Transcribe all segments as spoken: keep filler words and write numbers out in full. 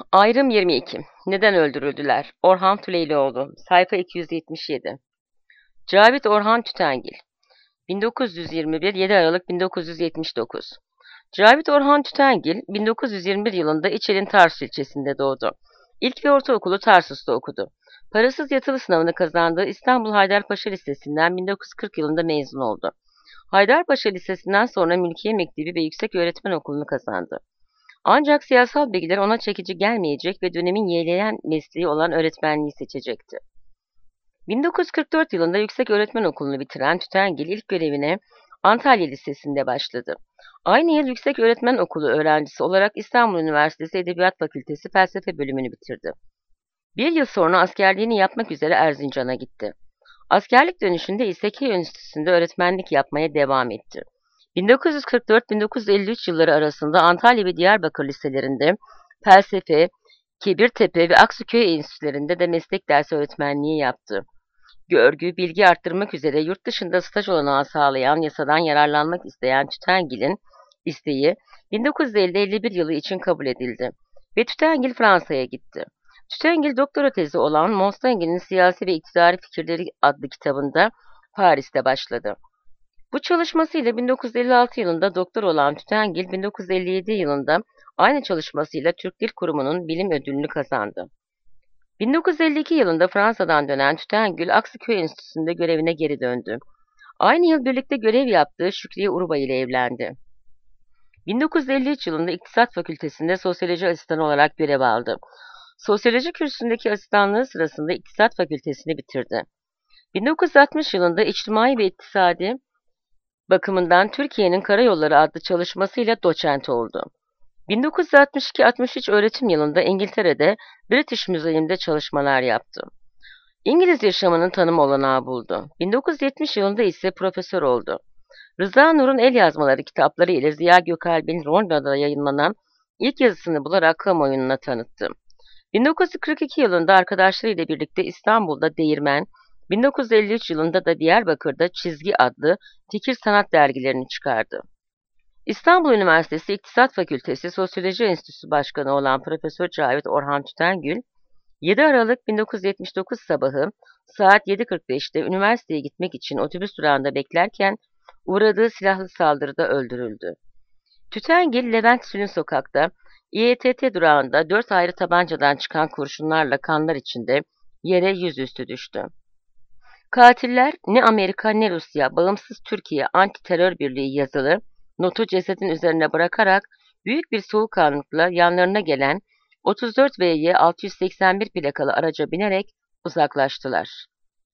Ayrım yirmi iki. Neden öldürüldüler? Orhan Tüleylioğlu. Sayfa iki yüz yetmiş yedi. Cavit Orhan Tütengil. bin dokuz yüz yirmi bir yedi Aralık bin dokuz yüz yetmiş dokuz. Cavit Orhan Tütengil, bin dokuz yüz yirmi bir yılında İçel'in Tarsus ilçesinde doğdu. İlk ve ortaokulu Tarsus'ta okudu. Parasız yatılı sınavını kazandığı İstanbul Haydarpaşa Lisesi'nden bin dokuz yüz kırk yılında mezun oldu. Haydarpaşa Lisesi'nden sonra Mülkiye Mektebi ve Yükseköğretmen Okulu'nu kazandı. Ancak siyasal bilgiler ona çekici gelmeyecek ve dönemin yeğleyen mesleği olan öğretmenliği seçecekti. bin dokuz yüz kırk dört yılında Yükseköğretmen Okulu'nu bitiren Tütengil ilk görevine Antalya Lisesi'nde başladı. Aynı yıl Yükseköğretmen Okulu öğrencisi olarak İstanbul Üniversitesi Edebiyat Fakültesi Felsefe bölümünü bitirdi. Bir yıl sonra askerliğini yapmak üzere Erzincan'a gitti. Askerlik dönüşünde İSK Enstitüsü'nde öğretmenlik yapmaya devam etti. bin dokuz yüz kırk dört bin dokuz yüz elli üç yılları arasında Antalya ve Diyarbakır liselerinde felsefe, Kebirtepe ve Aksuköy enstitülerinde de meslek dersi öğretmenliği yaptı. Görgü, bilgi arttırmak üzere yurt dışında staj olanağı sağlayan yasadan yararlanmak isteyen Tütengil'in isteği bin dokuz yüz elli elli bir yılı için kabul edildi ve Tütengil Fransa'ya gitti. Tütengil doktora tezi olan Monstangil'in Siyasi ve İktidari Fikirleri adlı kitabında Paris'te başladı. Bu çalışmasıyla bin dokuz yüz elli altı yılında doktor olan Tütengil, bin dokuz yüz elli yedi yılında aynı çalışmasıyla Türk Dil Kurumu'nun bilim ödülünü kazandı. bin dokuz yüz elli iki yılında Fransa'dan dönen Tütengil, Aksuköy Enstitüsü'nde görevine geri döndü. Aynı yıl birlikte görev yaptığı Şükriye Urubay ile evlendi. bin dokuz yüz elli üç yılında İktisat Fakültesi'nde sosyoloji asistanı olarak görev aldı. Sosyoloji kürsüsündeki asistanlığı sırasında İktisat Fakültesini bitirdi. bin dokuz yüz altmış yılında İçtimai ve İktisadi bakımından Türkiye'nin Karayolları adlı çalışmasıyla doçent oldu. bin dokuz yüz altmış iki altmış üç öğretim yılında İngiltere'de British Museum'de çalışmalar yaptı. İngiliz yaşamının tanımı olanağı buldu. bin dokuz yüz yetmiş yılında ise profesör oldu. Rıza Nur'un el yazmaları kitapları ile Ziya Gökalp'in Ronda'da yayınlanan ilk yazısını bularak kamuoyuna tanıttı. bin dokuz yüz kırk iki yılında arkadaşlarıyla birlikte İstanbul'da Değirmen, bin dokuz yüz elli üç yılında da Diyarbakır'da Çizgi adlı fikir sanat dergilerini çıkardı. İstanbul Üniversitesi İktisat Fakültesi Sosyoloji Enstitüsü Başkanı olan Profesör Cavit Orhan Tütengil, yedi Aralık bin dokuz yüz yetmiş dokuz sabahı saat yedi kırk beşte üniversiteye gitmek için otobüs durağında beklerken uğradığı silahlı saldırıda öldürüldü. Tütengil, Levent Sülün Sokak'ta İETT durağında dört ayrı tabancadan çıkan kurşunlarla kanlar içinde yere yüzüstü düştü. Katiller ne Amerika ne Rusya, bağımsız Türkiye Anti Terör Birliği yazılı notu cesedin üzerine bırakarak büyük bir soğukkanlılıkla yanlarına gelen otuz dört V Y altı yüz seksen bir plakalı araca binerek uzaklaştılar.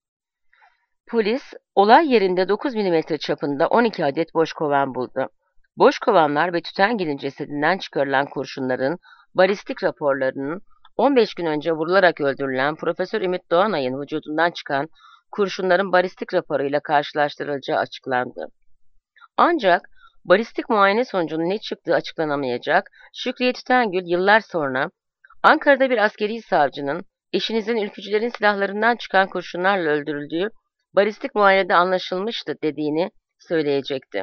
Polis, olay yerinde dokuz milimetre çapında on iki adet boş kovan buldu. Boş kovanlar ve Tütengil'in cesedinden çıkarılan kurşunların balistik raporlarının on beş gün önce vurularak öldürülen Profesör Ümit Doğanay'ın vücudundan çıkan kurşunların balistik raporuyla karşılaştırılacağı açıklandı. Ancak balistik muayene sonucunun ne çıktığı açıklanamayacak, Şükriye Tütengil yıllar sonra Ankara'da bir askeri savcının eşinizin ülkücülerin silahlarından çıkan kurşunlarla öldürüldüğü balistik muayenede anlaşılmıştı dediğini söyleyecekti.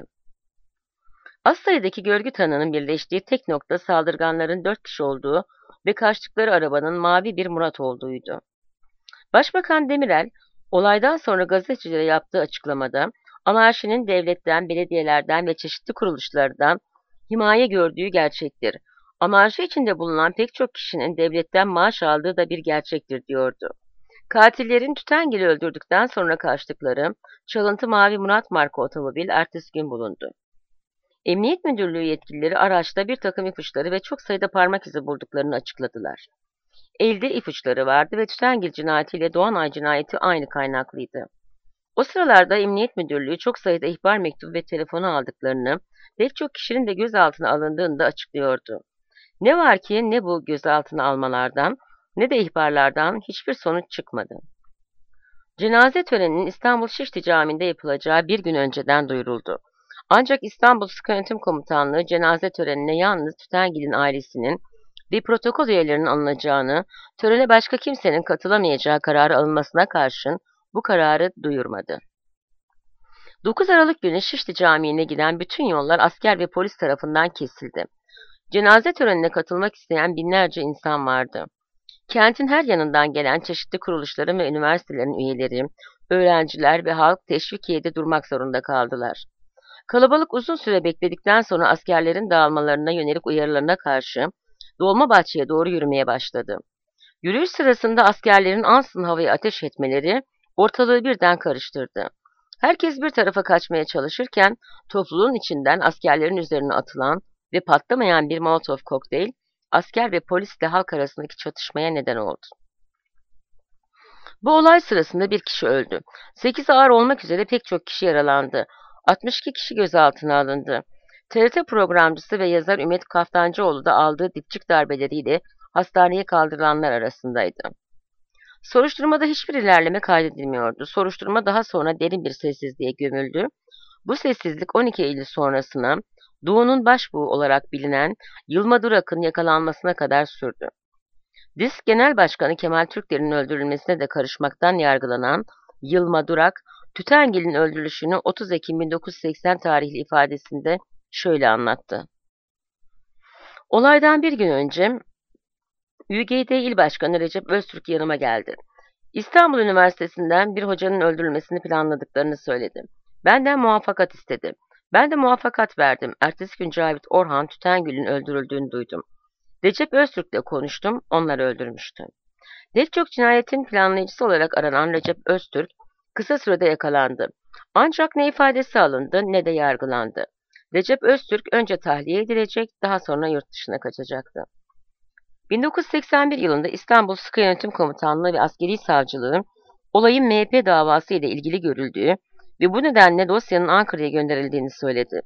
Az sayıdaki görgü tanığının birleştiği tek nokta saldırganların dört kişi olduğu ve kaçtıkları arabanın mavi bir Murat olduğuydu. Başbakan Demirel, olaydan sonra gazetecilere yaptığı açıklamada, anarşinin devletten, belediyelerden ve çeşitli kuruluşlardan himaye gördüğü gerçektir. Anarşi içinde bulunan pek çok kişinin devletten maaş aldığı da bir gerçektir diyordu. Katillerin Tütengil'i öldürdükten sonra kaçtıkları çalıntı mavi Murat marka otomobil ertesi gün bulundu. Emniyet Müdürlüğü yetkilileri araçta bir takım ipuçları ve çok sayıda parmak izi bulduklarını açıkladılar. Elde ipuçları vardı ve Tütengil cinayetiyle Doğanay cinayeti aynı kaynaklıydı. O sıralarda Emniyet Müdürlüğü çok sayıda ihbar mektubu ve telefonu aldıklarını, pek çok kişinin de gözaltına alındığını da açıklıyordu. Ne var ki ne bu gözaltına almalardan ne de ihbarlardan hiçbir sonuç çıkmadı. Cenaze töreninin İstanbul Şişli Camii'nde yapılacağı bir gün önceden duyuruldu. Ancak İstanbul Sıkı Yönetim Komutanlığı cenaze törenine yalnız Tütengil'in ailesinin ve protokol üyelerinin alınacağını, törene başka kimsenin katılamayacağı kararı alınmasına karşın bu kararı duyurmadı. dokuz Aralık günü Şişli Camii'ne giden bütün yollar asker ve polis tarafından kesildi. Cenaze törenine katılmak isteyen binlerce insan vardı. Kentin her yanından gelen çeşitli kuruluşların ve üniversitelerin üyeleri, öğrenciler ve halk Teşvikiye'de durmak zorunda kaldılar. Kalabalık uzun süre bekledikten sonra askerlerin dağılmalarına yönelik uyarılarına karşı Dolmabahçe'ye doğru yürümeye başladı. Yürüyüş sırasında askerlerin ansızın havaya ateş etmeleri ortalığı birden karıştırdı. Herkes bir tarafa kaçmaya çalışırken topluluğun içinden askerlerin üzerine atılan ve patlamayan bir Molotov kokteyl asker ve polisle halk arasındaki çatışmaya neden oldu. Bu olay sırasında bir kişi öldü. sekiz ağır olmak üzere pek çok kişi yaralandı. altmış iki kişi gözaltına alındı. T R T programcısı ve yazar Ümit Kaftancıoğlu da aldığı dipçik darbeleriyle hastaneye kaldırılanlar arasındaydı. Soruşturmada hiçbir ilerleme kaydedilmiyordu. Soruşturma daha sonra derin bir sessizliğe gömüldü. Bu sessizlik on iki Eylül sonrasına Doğu'nun başbuğu olarak bilinen Yılma Durak'ın yakalanmasına kadar sürdü. DİSK Genel Başkanı Kemal Türkler'in öldürülmesine de karışmaktan yargılanan Yılma Durak, Tütengil'in öldürülüşünü otuz Ekim bin dokuz yüz seksen tarihli ifadesinde şöyle anlattı. Olaydan bir gün önce Ü G D İl Başkanı Recep Öztürk yanıma geldi. İstanbul Üniversitesi'nden bir hocanın öldürülmesini planladıklarını söyledi. Benden muvaffakat istedi. Ben de muvaffakat verdim. Ertesi gün Cavit Orhan Tütengil'in öldürüldüğünü duydum. Recep Öztürk'le konuştum, onları öldürmüştü. Pek çok cinayetin planlayıcısı olarak aranan Recep Öztürk kısa sürede yakalandı. Ancak ne ifadesi alındı ne de yargılandı. Recep Öztürk önce tahliye edilecek, daha sonra yurt dışına kaçacaktı. bin dokuz yüz seksen bir yılında İstanbul Sıkı Yönetim Komutanlığı ve Askeri Savcılığı olayın M H P davası ile ilgili görüldüğü ve bu nedenle dosyanın Ankara'ya gönderildiğini söyledi.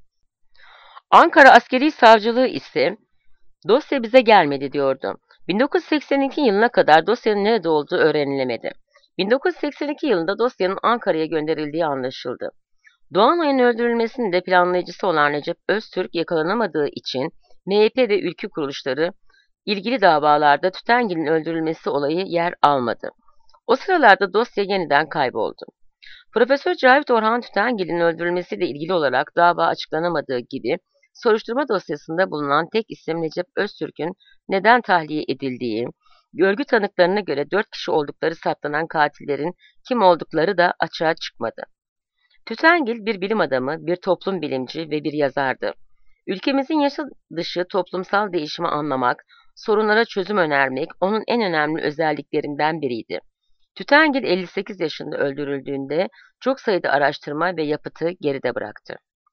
Ankara Askeri Savcılığı ise dosya bize gelmedi diyordu. bin dokuz yüz seksen iki yılına kadar dosyanın nerede olduğu öğrenilemedi. bin dokuz yüz seksen iki yılında dosyanın Ankara'ya gönderildiği anlaşıldı. Doğanay'ın öldürülmesinin de planlayıcısı olan Recep Öztürk yakalanamadığı için M H P ve ülke kuruluşları ilgili davalarda Tütengil'in öldürülmesi olayı yer almadı. O sıralarda dosya yeniden kayboldu. Profesör Cavit Orhan Tütengil'in öldürülmesiyle ilgili olarak dava açıklanamadığı gibi soruşturma dosyasında bulunan tek isim Recep Öztürk'ün neden tahliye edildiği, görgü tanıklarına göre dört kişi oldukları saptanan katillerin kim oldukları da açığa çıkmadı. Tütengil bir bilim adamı, bir toplum bilimci ve bir yazardı. Ülkemizin yasa dışı toplumsal değişimi anlamak, sorunlara çözüm önermek onun en önemli özelliklerinden biriydi. Tütengil elli sekiz yaşında öldürüldüğünde çok sayıda araştırma ve yapıtı geride bıraktı.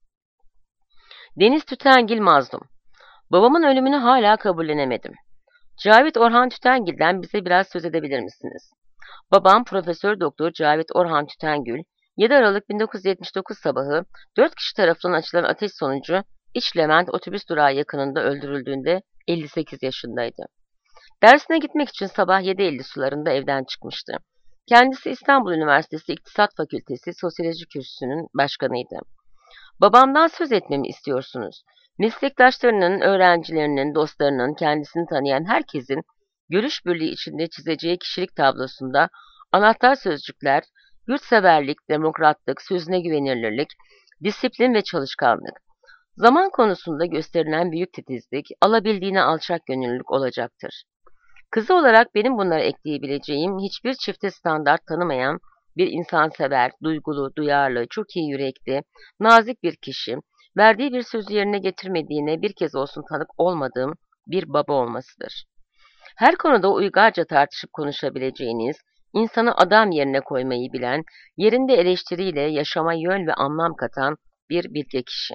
Deniz Tütengil mazlum. Babamın ölümünü hala kabullenemedim. Cavit Orhan Tütengil'den bize biraz söz edebilir misiniz? Babam Profesör Doktor Cavit Orhan Tütengil, yedi Aralık bin dokuz yüz yetmiş dokuz sabahı dört kişi tarafından açılan ateş sonucu İç Levent otobüs durağı yakınında öldürüldüğünde elli sekiz yaşındaydı. Dersine gitmek için sabah yedi elli sularında evden çıkmıştı. Kendisi İstanbul Üniversitesi İktisat Fakültesi Sosyoloji Kürsüsü'nün başkanıydı. Babamdan söz etmemi istiyorsunuz. Meslektaşlarının, öğrencilerinin, dostlarının, kendisini tanıyan herkesin görüş birliği içinde çizeceği kişilik tablosunda anahtar sözcükler, yurtseverlik, demokratlık, sözüne güvenilirlik, disiplin ve çalışkanlık. Zaman konusunda gösterilen büyük titizlik, alabildiğine alçak gönüllülük olacaktır. Kızı olarak benim bunlara ekleyebileceğim hiçbir çifte standart tanımayan bir insansever, duygulu, duyarlı, çok iyi yürekli, nazik bir kişi, verdiği bir sözü yerine getirmediğine bir kez olsun tanık olmadığım bir baba olmasıdır. Her konuda uygarca tartışıp konuşabileceğiniz, insanı adam yerine koymayı bilen, yerinde eleştiriyle yaşama yön ve anlam katan bir bilge kişi.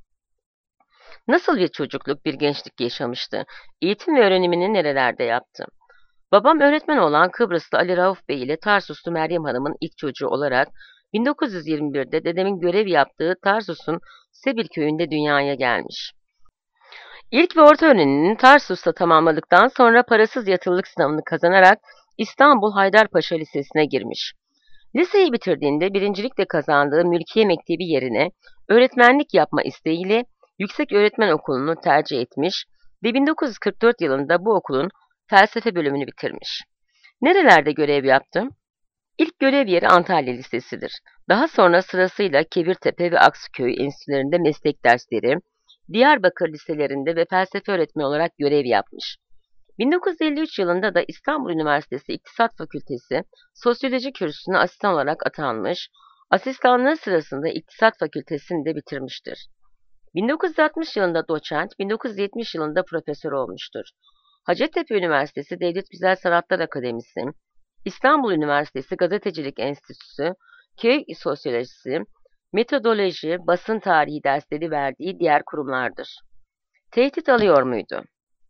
Nasıl bir çocukluk, bir gençlik yaşamıştı? Eğitim ve öğrenimini nerelerde yaptı? Babam öğretmen olan Kıbrıslı Ali Rauf Bey ile Tarsuslu Meryem Hanım'ın ilk çocuğu olarak bin dokuz yüz yirmi birde dedemin görev yaptığı Tarsus'un Sebil köyünde dünyaya gelmiş. İlk ve orta öğrenimini Tarsus'ta tamamladıktan sonra parasız yatırılık sınavını kazanarak İstanbul Haydarpaşa Lisesi'ne girmiş. Liseyi bitirdiğinde birincilikle kazandığı Mülkiye Mektebi yerine öğretmenlik yapma isteğiyle Yüksek Öğretmen Okulu'nu tercih etmiş ve bin dokuz yüz kırk dört yılında bu okulun felsefe bölümünü bitirmiş. Nerelerde görev yaptı? İlk görev yeri Antalya Lisesi'dir. Daha sonra sırasıyla Kebirtepe ve Aksuköy enstitülerinde meslek dersleri, Diyarbakır liselerinde ve felsefe öğretmeni olarak görev yapmış. bin dokuz yüz elli üç yılında da İstanbul Üniversitesi İktisat Fakültesi Sosyoloji kürsüsüne asistan olarak atanmış, asistanlığı sırasında İktisat Fakültesini de bitirmiştir. bin dokuz yüz altmış yılında doçent, bin dokuz yüz yetmiş yılında profesör olmuştur. Hacettepe Üniversitesi Devlet Güzel Sanatlar Akademisi, İstanbul Üniversitesi Gazetecilik Enstitüsü, köy sosyolojisi, metodoloji, basın tarihi dersleri verdiği diğer kurumlardır. Tehdit alıyor muydu?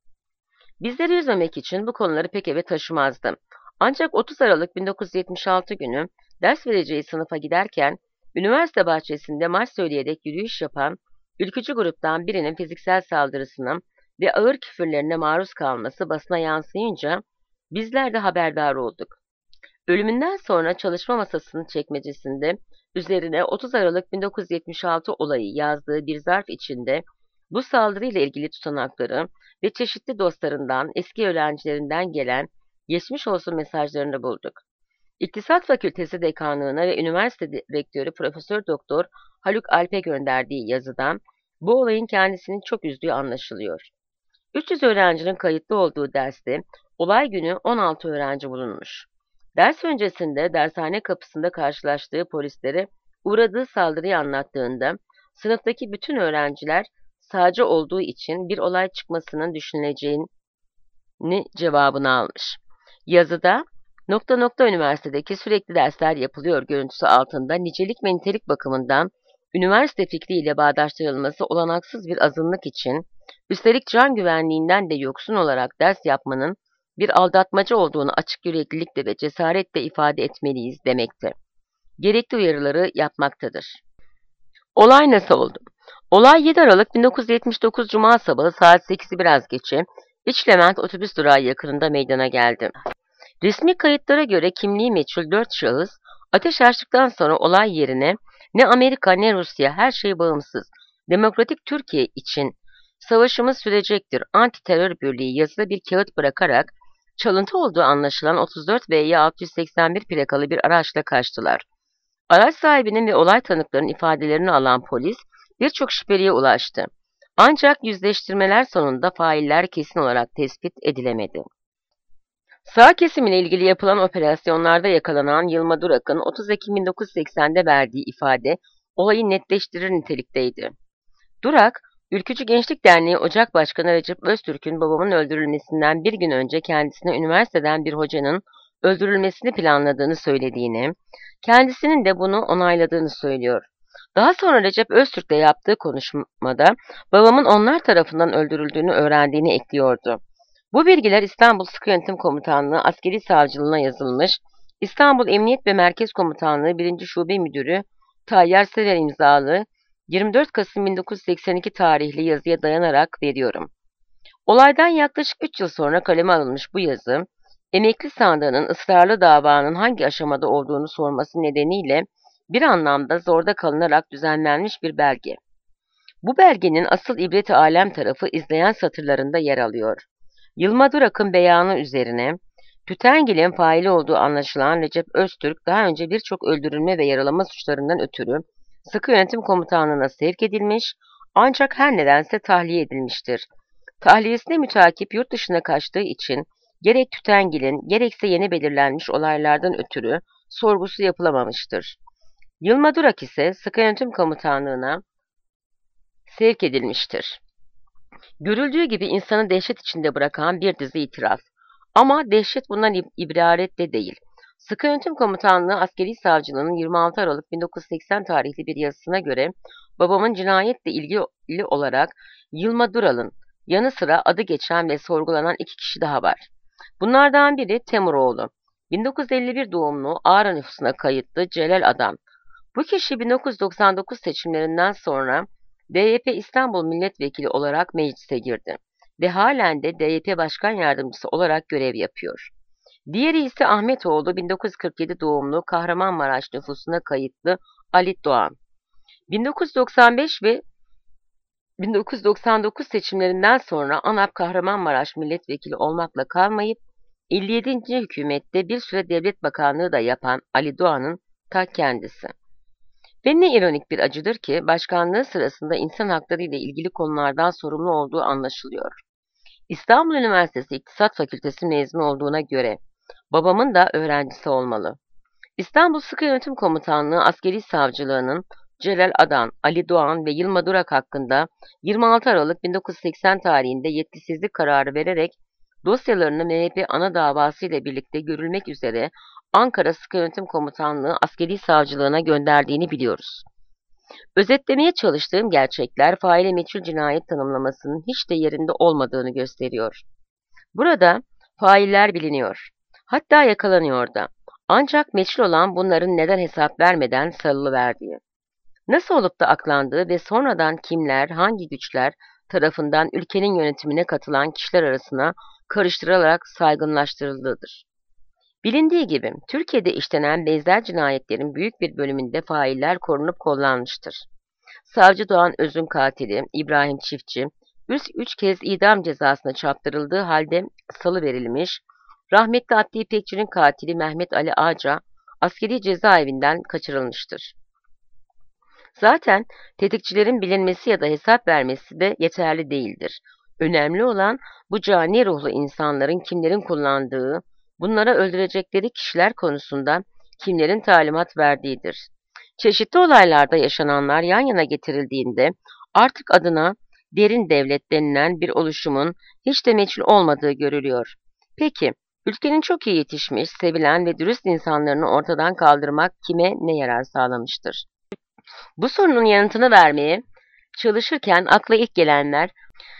Bizleri üzmemek için bu konuları pek eve taşımazdı. Ancak otuz Aralık bin dokuz yüz yetmiş altı günü ders vereceği sınıfa giderken üniversite bahçesinde marş söyleyerek yürüyüş yapan ülkücü gruptan birinin fiziksel saldırısına ve ağır küfürlerine maruz kalması basına yansıyınca bizler de haberdar olduk. Ölümünden sonra çalışma masasının çekmecesinde üzerine otuz Aralık bin dokuz yüz yetmiş altı olayı yazdığı bir zarf içinde bu saldırıyla ilgili tutanakları ve çeşitli dostlarından, eski öğrencilerinden gelen geçmiş olsun mesajlarını bulduk. İktisat Fakültesi Dekanlığı'na ve üniversite rektörü Profesör Doktor Haluk Alp'e gönderdiği yazıdan bu olayın kendisini çok üzdüğü anlaşılıyor. üç yüz öğrencinin kayıtlı olduğu derste olay günü on altı öğrenci bulunmuş. Ders öncesinde dershane kapısında karşılaştığı polislere uğradığı saldırıyı anlattığında sınıftaki bütün öğrenciler sağcı olduğu için bir olay çıkmasının düşünüleceğini cevabını almış. Yazıda nokta nokta üniversitedeki sürekli dersler yapılıyor görüntüsü altında nicelik ve nitelik bakımından üniversite fikriyle bağdaştırılması olanaksız bir azınlık için üstelik can güvenliğinden de yoksun olarak ders yapmanın bir aldatmaca olduğunu açık yüreklilikle ve cesaretle ifade etmeliyiz demekte. Gerekli uyarıları yapmaktadır. Olay nasıl oldu? Olay yedi Aralık bin dokuz yüz yetmiş dokuz Cuma sabahı saat sekizi biraz geçe İçlement otobüs durağı yakınında meydana geldi. Resmi kayıtlara göre kimliği meçhul dört şahıs ateş açtıktan sonra olay yerine ne Amerika ne Rusya her şey bağımsız, demokratik Türkiye için savaşımız sürecektir anti-terör birliği yazılı bir kağıt bırakarak çalıntı olduğu anlaşılan otuz dört V Y altı yüz seksen bir plakalı bir araçla kaçtılar. Araç sahibinin ve olay tanıklarının ifadelerini alan polis birçok şüpheliye ulaştı. Ancak yüzleştirmeler sonunda failler kesin olarak tespit edilemedi. Sağ kesimle ilgili yapılan operasyonlarda yakalanan Yılma Durak'ın otuz Ekim bin dokuz yüz seksende verdiği ifade olayı netleştirir nitelikteydi. Durak, Ülkücü Gençlik Derneği Ocak Başkanı Recep Öztürk'ün babamın öldürülmesinden bir gün önce kendisine üniversiteden bir hocanın öldürülmesini planladığını söylediğini, kendisinin de bunu onayladığını söylüyor. Daha sonra Recep Öztürk'le yaptığı konuşmada babamın onlar tarafından öldürüldüğünü öğrendiğini ekliyordu. Bu bilgiler İstanbul Sıkı Yönetim Komutanlığı Askeri Savcılığına yazılmış, İstanbul Emniyet ve Merkez Komutanlığı birinci Şube Müdürü Tayyar Sever imzalı yirmi dört Kasım bin dokuz yüz seksen iki tarihli yazıya dayanarak veriyorum. Olaydan yaklaşık üç yıl sonra kaleme alınmış bu yazı, emekli sandığının ısrarlı davanın hangi aşamada olduğunu sorması nedeniyle bir anlamda zorda kalınarak düzenlenmiş bir belge. Bu belgenin asıl ibret-i alem tarafı izleyen satırlarında yer alıyor. Yılma Durak'ın beyanı üzerine, Tütengil'in faili olduğu anlaşılan Recep Öztürk daha önce birçok öldürülme ve yaralama suçlarından ötürü Sıkı Yönetim Komutanlığı'na sevk edilmiş ancak her nedense tahliye edilmiştir. Tahliyesine mütakip yurt dışına kaçtığı için gerek Tütengil'in gerekse yeni belirlenmiş olaylardan ötürü sorgusu yapılamamıştır. Yılma Durak ise Sıkı Yönetim Komutanlığı'na sevk edilmiştir. Görüldüğü gibi insanı dehşet içinde bırakan bir dizi itiraf. Ama dehşet bundan ibaret de değil. Sıkı Yönetim Komutanlığı Askeri Savcılığı'nın yirmi altı Aralık bin dokuz yüz seksen tarihli bir yazısına göre babamın cinayetle ilgili olarak Yılma Dural'ın yanı sıra adı geçen ve sorgulanan iki kişi daha var. Bunlardan biri Temuroğlu, bin dokuz yüz elli bir doğumlu Ağrı nüfusuna kayıtlı Celal Adam. Bu kişi bin dokuz yüz doksan dokuz seçimlerinden sonra D Y P İstanbul Milletvekili olarak meclise girdi ve halen de D Y P Başkan Yardımcısı olarak görev yapıyor. Diğeri ise Ahmetoğlu, bin dokuz yüz kırk yedi doğumlu Kahramanmaraş nüfusuna kayıtlı Ali Doğan. bin dokuz yüz doksan beş ve bin dokuz yüz doksan dokuz seçimlerinden sonra ANAP Kahramanmaraş milletvekili olmakla kalmayıp elli yedinci hükümette bir süre devlet bakanlığı da yapan Ali Doğan'ın ta kendisi. Ve ne ironik bir acıdır ki başkanlığı sırasında insan hakları ile ilgili konulardan sorumlu olduğu anlaşılıyor. İstanbul Üniversitesi İktisat Fakültesi mezunu olduğuna göre babamın da öğrencisi olmalı. İstanbul Sıkı Yönetim Komutanlığı Askeri Savcılığı'nın Celal Adan, Ali Doğan ve Yılma Durak hakkında yirmi altı Aralık bin dokuz yüz seksen tarihinde yetkisizlik kararı vererek dosyalarını M H P ana davası ile birlikte görülmek üzere Ankara Sıkı Yönetim Komutanlığı Askeri Savcılığına gönderdiğini biliyoruz. Özetlemeye çalıştığım gerçekler faile meçhul cinayet tanımlamasının hiç de yerinde olmadığını gösteriyor. Burada failler biliniyor. Hatta yakalanıyor da. Ancak meçhul olan bunların neden hesap vermeden sarılıverdiği. Nasıl olup da aklandığı ve sonradan kimler, hangi güçler tarafından ülkenin yönetimine katılan kişiler arasına karıştırılarak saygınlaştırıldığıdır. Bilindiği gibi Türkiye'de işlenen benzer cinayetlerin büyük bir bölümünde failler korunup kollanmıştır. Savcı Doğan Öz'ün katili İbrahim Çiftçi, üç, üç kez idam cezasına çarptırıldığı halde salıverilmiş, rahmetli Abdi İpekçi'nin katili Mehmet Ali Ağca, askeri cezaevinden kaçırılmıştır. Zaten tetikçilerin bilinmesi ya da hesap vermesi de yeterli değildir. Önemli olan bu cani ruhlu insanların kimlerin kullandığı, bunlara öldürecekleri kişiler konusunda kimlerin talimat verdiğidir. Çeşitli olaylarda yaşananlar yan yana getirildiğinde artık adına derin devlet denilen bir oluşumun hiç de meçhul olmadığı görülüyor. Peki, ülkenin çok iyi yetişmiş, sevilen ve dürüst insanlarını ortadan kaldırmak kime ne yarar sağlamıştır? Bu sorunun yanıtını vermeye çalışırken akla ilk gelenler,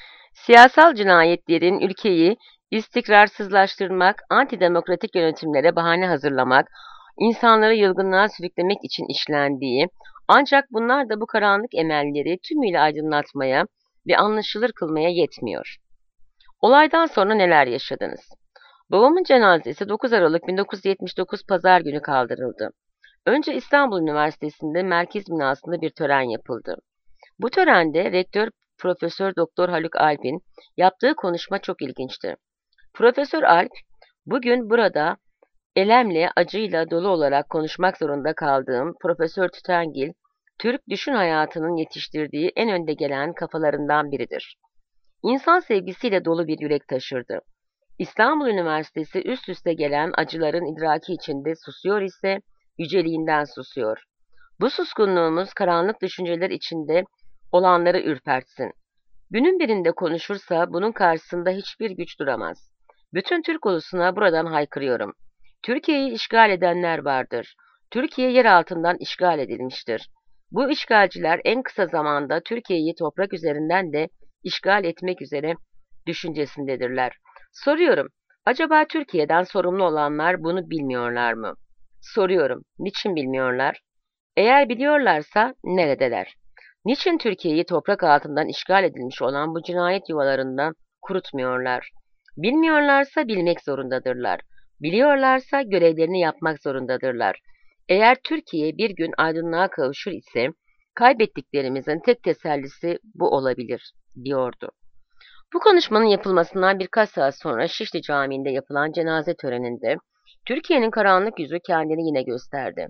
siyasal cinayetlerin ülkeyi istikrarsızlaştırmak, antidemokratik yönetimlere bahane hazırlamak, insanları yılgınlığa sürüklemek için işlendiği, ancak bunlar da bu karanlık emelleri tümüyle aydınlatmaya ve anlaşılır kılmaya yetmiyor. Olaydan sonra neler yaşadınız? Babamın cenazesi dokuz Aralık bin dokuz yüz yetmiş dokuz Pazar günü kaldırıldı. Önce İstanbul Üniversitesi'nde merkez binasında bir tören yapıldı. Bu törende rektör Profesör Doktor Haluk Alp'in yaptığı konuşma çok ilginçti. Profesör Alp, bugün burada elemle, acıyla dolu olarak konuşmak zorunda kaldığım Profesör Tütengil, Türk düşün hayatının yetiştirdiği en önde gelen kafalarından biridir. İnsan sevgisiyle dolu bir yürek taşırdı. İstanbul Üniversitesi üst üste gelen acıların idraki içinde susuyor ise yüceliğinden susuyor. Bu suskunluğumuz karanlık düşünceler içinde olanları ürpertsin. Günün birinde konuşursa bunun karşısında hiçbir güç duramaz. Bütün Türk ulusuna buradan haykırıyorum. Türkiye'yi işgal edenler vardır. Türkiye yer altından işgal edilmiştir. Bu işgalciler en kısa zamanda Türkiye'yi toprak üzerinden de işgal etmek üzere düşüncesindedirler. Soruyorum, acaba Türkiye'den sorumlu olanlar bunu bilmiyorlar mı? Soruyorum, niçin bilmiyorlar? Eğer biliyorlarsa neredeler? Niçin Türkiye'yi toprak altından işgal edilmiş olan bu cinayet yuvalarından kurutmuyorlar? Bilmiyorlarsa bilmek zorundadırlar. Biliyorlarsa görevlerini yapmak zorundadırlar. Eğer Türkiye bir gün aydınlığa kavuşur ise kaybettiklerimizin tek tesellisi bu olabilir, diyordu. Bu konuşmanın yapılmasından birkaç saat sonra Şişli Camii'nde yapılan cenaze töreninde Türkiye'nin karanlık yüzü kendini yine gösterdi.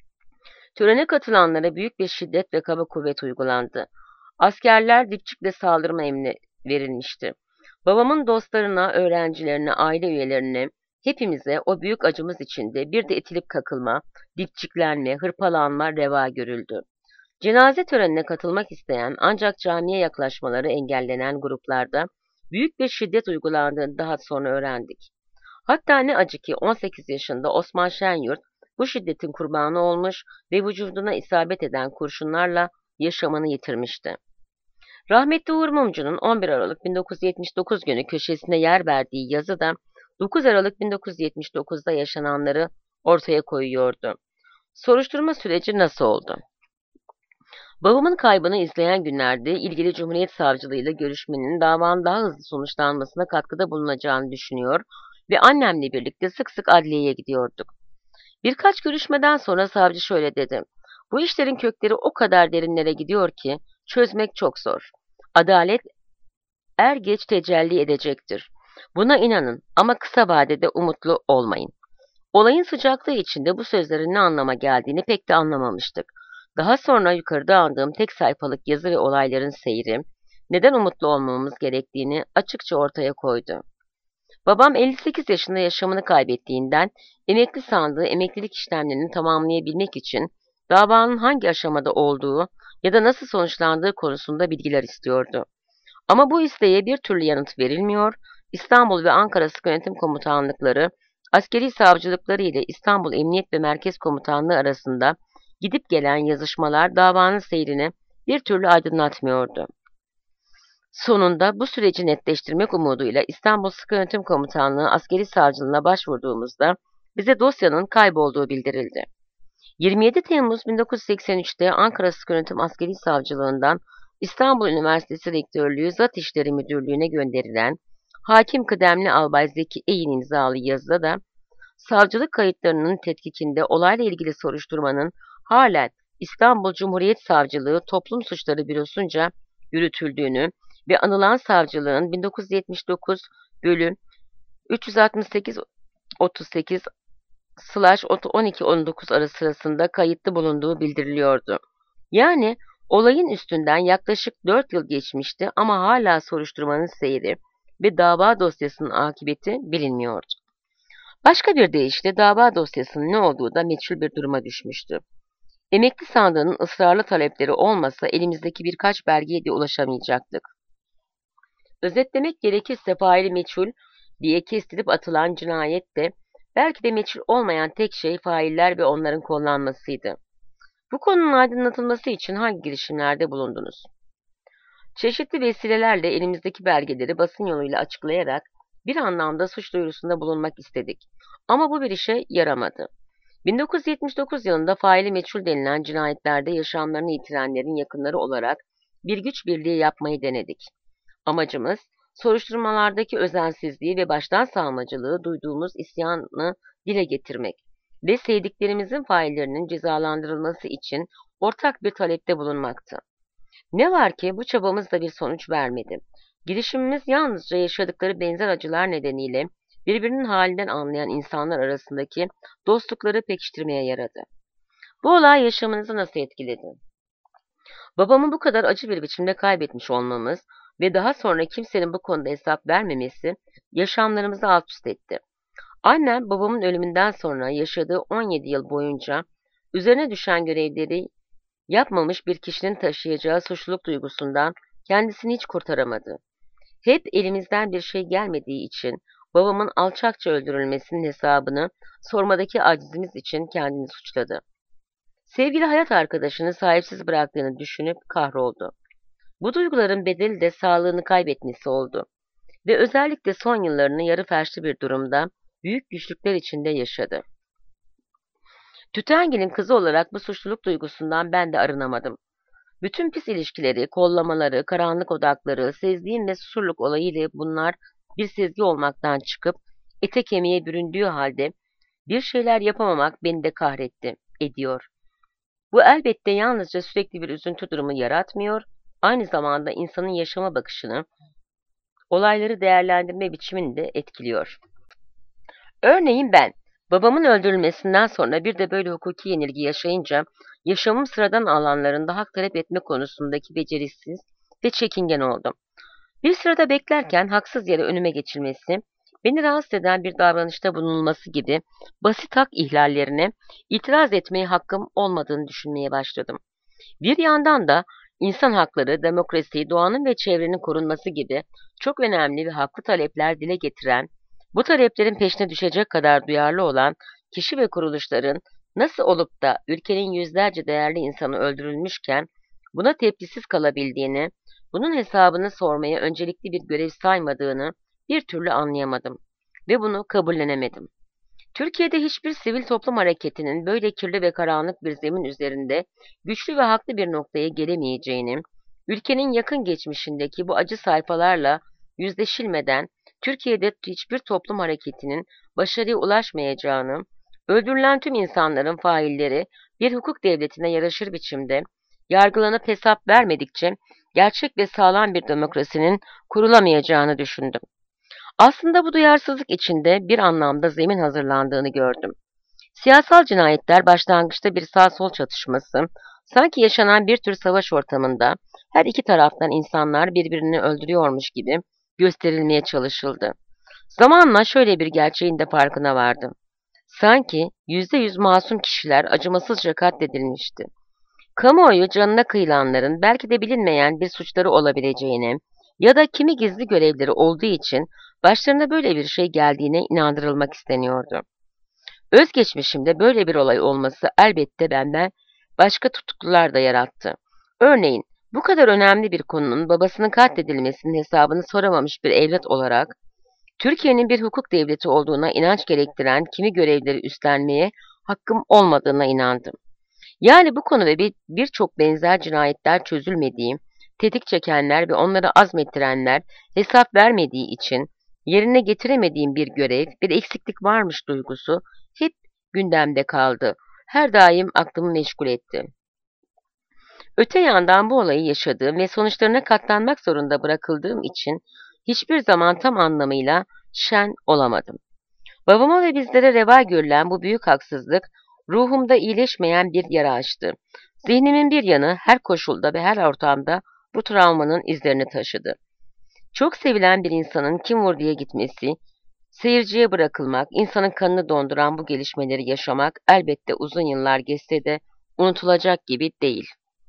Törene katılanlara büyük bir şiddet ve kaba kuvvet uygulandı. Askerler dipçikle saldırma emri verilmişti. Babamın dostlarına, öğrencilerine, aile üyelerine, hepimize o büyük acımız içinde bir de itilip kakılma, dipçiklenme, hırpalanma reva görüldü. Cenaze törenine katılmak isteyen ancak camiye yaklaşmaları engellenen gruplarda büyük bir şiddet uygulandığını daha sonra öğrendik. Hatta ne acı ki on sekiz yaşında Osman Şenyurt bu şiddetin kurbanı olmuş ve vücuduna isabet eden kurşunlarla yaşamını yitirmişti. Rahmetli Uğur Mumcu'nun on bir Aralık bin dokuz yüz yetmiş dokuz günü köşesine yer verdiği yazıda dokuz Aralık bin dokuz yüz yetmiş dokuzda yaşananları ortaya koyuyordu. Soruşturma süreci nasıl oldu? Babamın kaybını izleyen günlerde ilgili Cumhuriyet Savcılığıyla görüşmenin davanın daha hızlı sonuçlanmasına katkıda bulunacağını düşünüyor ve annemle birlikte sık sık adliyeye gidiyorduk. Birkaç görüşmeden sonra savcı şöyle dedi. Bu işlerin kökleri o kadar derinlere gidiyor ki çözmek çok zor. Adalet er geç tecelli edecektir. Buna inanın ama kısa vadede umutlu olmayın. Olayın sıcaklığı içinde bu sözlerin ne anlama geldiğini pek de anlamamıştık. Daha sonra yukarıda andığım tek sayfalık yazı ve olayların seyri, neden umutlu olmamamız gerektiğini açıkça ortaya koydu. Babam elli sekiz yaşında yaşamını kaybettiğinden emekli sandığı emeklilik işlemlerini tamamlayabilmek için davanın hangi aşamada olduğu ya da nasıl sonuçlandığı konusunda bilgiler istiyordu. Ama bu isteğe bir türlü yanıt verilmiyor, İstanbul ve Ankara Sık Yönetim Komutanlıkları, askeri savcılıkları ile İstanbul Emniyet ve Merkez Komutanlığı arasında gidip gelen yazışmalar davanın seyrini bir türlü aydınlatmıyordu. Sonunda bu süreci netleştirmek umuduyla İstanbul Sık Yönetim Komutanlığı Askeri Savcılığına başvurduğumuzda bize dosyanın kaybolduğu bildirildi. yirmi yedi Temmuz bin dokuz yüz seksen üç'te Ankara Sık Yönetim Askeri Savcılığından İstanbul Üniversitesi Rektörlüğü Zat İşleri Müdürlüğü'ne gönderilen Hakim Kıdemli Albay Zeki Eyin imzalı yazıda da savcılık kayıtlarının tetkikinde olayla ilgili soruşturmanın halen İstanbul Cumhuriyet Savcılığı Toplum Suçları Bürosu'nca yürütüldüğünü ve anılan savcılığın bin dokuz yüz yetmiş dokuz bölü üç yüz altmış sekiz otuz sekiz on iki on dokuz arası sırasında kayıtlı bulunduğu bildiriliyordu. Yani olayın üstünden yaklaşık dört yıl geçmişti ama hala soruşturmanın seyri ve dava dosyasının akıbeti bilinmiyordu. Başka bir deyişle dava dosyasının ne olduğu da meçhul bir duruma düşmüştü. Emekli sandığının ısrarlı talepleri olmasa elimizdeki birkaç belgeye de ulaşamayacaktık. Özetlemek gerekirse faili meçhul diye kestirip atılan cinayet de belki de meçhul olmayan tek şey failler ve onların kullanmasıydı. Bu konunun aydınlatılması için hangi girişimlerde bulundunuz? Çeşitli vesilelerle elimizdeki belgeleri basın yoluyla açıklayarak bir anlamda suç duyurusunda bulunmak istedik. Ama bu bir işe yaramadı. bin dokuz yüz yetmiş dokuz yılında faili meçhul denilen cinayetlerde yaşamlarını yitirenlerin yakınları olarak bir güç birliği yapmayı denedik. Amacımız, soruşturmalardaki özensizliği ve baştan sağmacılığı duyduğumuz isyanı dile getirmek ve sevdiklerimizin faillerinin cezalandırılması için ortak bir talepte bulunmaktı. Ne var ki bu çabamız da bir sonuç vermedi. Girişimimiz yalnızca yaşadıkları benzer acılar nedeniyle birbirinin halinden anlayan insanlar arasındaki dostlukları pekiştirmeye yaradı. Bu olay yaşamınızı nasıl etkiledi? Babamı bu kadar acı bir biçimde kaybetmiş olmamız ve daha sonra kimsenin bu konuda hesap vermemesi yaşamlarımızı alt üst etti. Annem babamın ölümünden sonra yaşadığı on yedi yıl boyunca üzerine düşen görevleri yapmamış bir kişinin taşıyacağı suçluluk duygusundan kendisini hiç kurtaramadı. Hep elimizden bir şey gelmediği için babamın alçakça öldürülmesinin hesabını sormadaki acizimiz için kendini suçladı. Sevgili hayat arkadaşını sahipsiz bıraktığını düşünüp kahroldu. Bu duyguların bedeli de sağlığını kaybetmesi oldu ve özellikle son yıllarını yarı felçli bir durumda büyük güçlükler içinde yaşadı. Tütengil'in kızı olarak bu suçluluk duygusundan ben de arınamadım. Bütün pis ilişkileri, kollamaları, karanlık odakları, sezdiğim ve susurluk olayıyla bunlar bir sezgi olmaktan çıkıp ete kemiğe büründüğü halde bir şeyler yapamamak beni de kahretti, ediyor. Bu elbette yalnızca sürekli bir üzüntü durumu yaratmıyor, aynı zamanda insanın yaşama bakışını, olayları değerlendirme biçimini de etkiliyor. Örneğin ben, babamın öldürülmesinden sonra bir de böyle hukuki yenilgi yaşayınca yaşamım sıradan alanlarında hak talep etme konusundaki becerisiz ve çekingen oldum. Bir sırada beklerken haksız yere önüme geçilmesi, beni rahatsız eden bir davranışta bulunulması gibi basit hak ihlallerine itiraz etmeye hakkım olmadığını düşünmeye başladım. Bir yandan da insan hakları, demokrasi, doğanın ve çevrenin korunması gibi çok önemli ve haklı talepler dile getiren, bu taleplerin peşine düşecek kadar duyarlı olan kişi ve kuruluşların nasıl olup da ülkenin yüzlerce değerli insanı öldürülmüşken buna tepkisiz kalabildiğini, bunun hesabını sormaya öncelikli bir görev saymadığını bir türlü anlayamadım ve bunu kabullenemedim. Türkiye'de hiçbir sivil toplum hareketinin böyle kirli ve karanlık bir zemin üzerinde güçlü ve haklı bir noktaya gelemeyeceğini, ülkenin yakın geçmişindeki bu acı sayfalarla yüzleşilmeden Türkiye'de hiçbir toplum hareketinin başarıya ulaşmayacağını, öldürülen tüm insanların failleri bir hukuk devletine yaraşır biçimde yargılanıp hesap vermedikçe gerçek ve sağlam bir demokrasinin kurulamayacağını düşündüm. Aslında bu duyarsızlık içinde bir anlamda zemin hazırlandığını gördüm. Siyasal cinayetler başlangıçta bir sağ-sol çatışması, Sanki yaşanan bir tür savaş ortamında her iki taraftan insanlar birbirini öldürüyormuş gibi gösterilmeye çalışıldı. Zamanla şöyle bir gerçeğin de farkına vardım. Sanki yüzde yüz masum kişiler acımasızca katledilmişti. Kamuoyu canına kıyılanların belki de bilinmeyen bir suçları olabileceğine ya da kimi gizli görevleri olduğu için başlarına böyle bir şey geldiğine inandırılmak isteniyordu. Özgeçmişimde böyle bir olay olması elbette benden başka tutuklular da yarattı. Örneğin bu kadar önemli bir konunun babasının katledilmesinin hesabını soramamış bir evlat olarak Türkiye'nin bir hukuk devleti olduğuna inanç gerektiren kimi görevleri üstlenmeye hakkım olmadığına inandım. Yani bu konu ve bir- birçok benzer cinayetler çözülmediği, tetik çekenler ve onları azmettirenler hesap vermediği için yerine getiremediğim bir görev, bir eksiklik varmış duygusu hep gündemde kaldı. Her daim aklımı meşgul etti. Öte yandan bu olayı yaşadığım ve sonuçlarına katlanmak zorunda bırakıldığım için hiçbir zaman tam anlamıyla şen olamadım. Babama ve bizlere reva görülen bu büyük haksızlık ruhumda iyileşmeyen bir yara açtı. Zihnimin bir yanı her koşulda ve her ortamda bu travmanın izlerini taşıdı. Çok sevilen bir insanın kim vur diye gitmesi, seyirciye bırakılmak, insanın kanını donduran bu gelişmeleri yaşamak elbette uzun yıllar geçse de unutulacak gibi değil.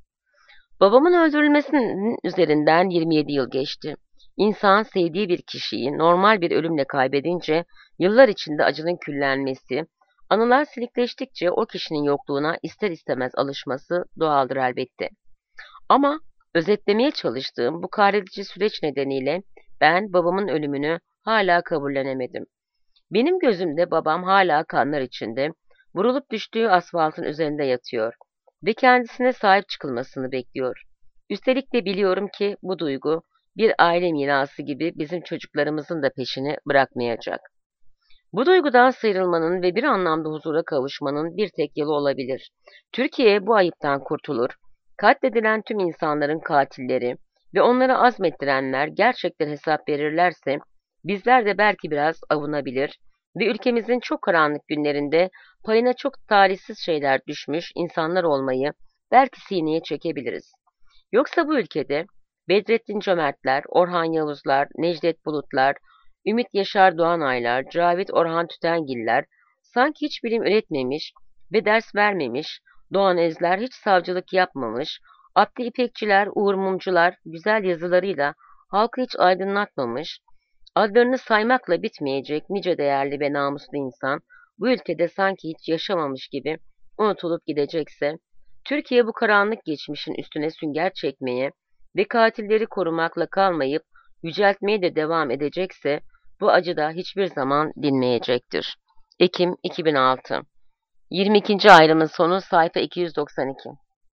Babamın öldürülmesinin üzerinden yirmi yedi yıl geçti. İnsan sevdiği bir kişiyi normal bir ölümle kaybedince yıllar içinde acının küllenmesi, anılar silikleştikçe o kişinin yokluğuna ister istemez alışması doğaldır elbette. Ama özetlemeye çalıştığım bu kahredici süreç nedeniyle ben babamın ölümünü hala kabullenemedim. Benim gözümde babam hala kanlar içinde, vurulup düştüğü asfaltın üzerinde yatıyor ve kendisine sahip çıkılmasını bekliyor. Üstelik de biliyorum ki bu duygu bir aile mirası gibi bizim çocuklarımızın da peşini bırakmayacak. Bu duygudan sıyrılmanın ve bir anlamda huzura kavuşmanın bir tek yolu olabilir. Türkiye bu ayıptan kurtulur. Katledilen tüm insanların katilleri ve onları azmettirenler gerçekten hesap verirlerse bizler de belki biraz avunabilir ve ülkemizin çok karanlık günlerinde payına çok talihsiz şeyler düşmüş insanlar olmayı belki sineye çekebiliriz. Yoksa bu ülkede Bedrettin Cömertler, Orhan Yavuzlar, Necdet Bulutlar, Ümit Yaşar Doğanaylar, Cavit Orhan Tütengiller sanki hiç bilim üretmemiş ve ders vermemiş, Doğan Ezler hiç savcılık yapmamış, Abdi İpekçiler, Uğur Mumcular güzel yazılarıyla halkı hiç aydınlatmamış, adlarını saymakla bitmeyecek nice değerli ve namuslu insan bu ülkede sanki hiç yaşamamış gibi unutulup gidecekse, Türkiye bu karanlık geçmişin üstüne sünger çekmeye ve katilleri korumakla kalmayıp yüceltmeye de devam edecekse, bu acı da hiçbir zaman dinmeyecektir. Ekim iki bin altı yirmi ikinci ayrımın sonu sayfa iki yüz doksan iki